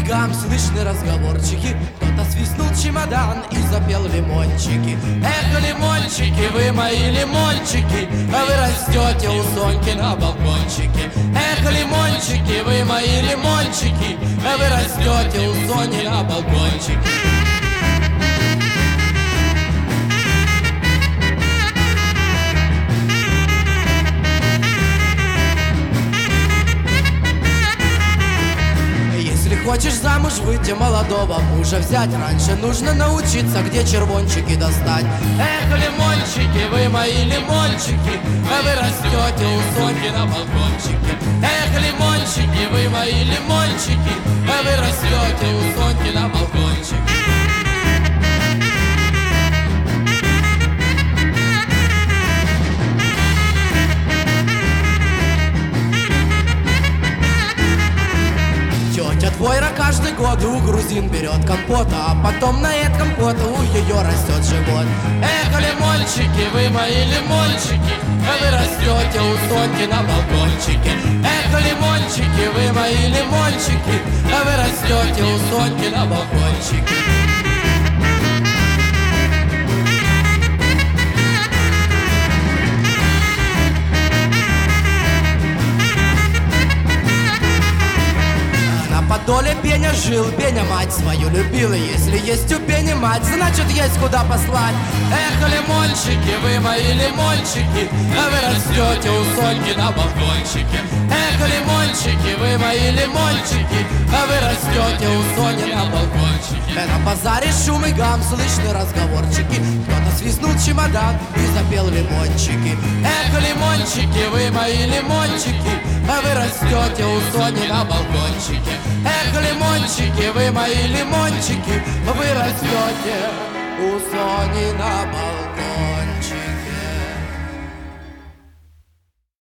шумыгам слышны разговорчики. Кто-то свистнул чемодан и запел лимончики. Эх, лимончики, вы мои лимончики, а вы растете у Соньки на балкончике. Эх, лимончики, вы мои лимончики, а вы растете у Сони на балкончике. Хочешь замуж выйти, молодого мужа взять, раньше нужно научиться, где червончики достать. Эх, лимончики, вы мои лимончики, а вы растете у Соньки на балкончике. Эх, лимончики, вы мои лимончики, а вы растете у Соньки на балкончике. Твойра каждый год у грузин берет компота, а потом на этом компота у ее растет живот. Эх, лимончики, вы мои лимончики, а вы растете у Соньки на балкончике. Эх, лимончики, вы мои лимончики, а вы растете у Соньки на балкончике. Подоле Пеня жил, Пеня мать свою любила. Если есть у Пени мать, значит есть куда послать. Эх, лимончики, вы мои лимончики, а вы растете у Соньки на балкончике. Эх, лимончики, вы мои лимончики, а вы растете у Сони на балкончике. На базаре шум и гам, слышны разговорчики. Кто-то свистнул чемодан и запел лимончики. Эх, лимончики, вы мои лимончики, а вы растете у Сони на балкончике. Эх, лимончики, вы мои лимончики, вы растете у Сони на балкончике.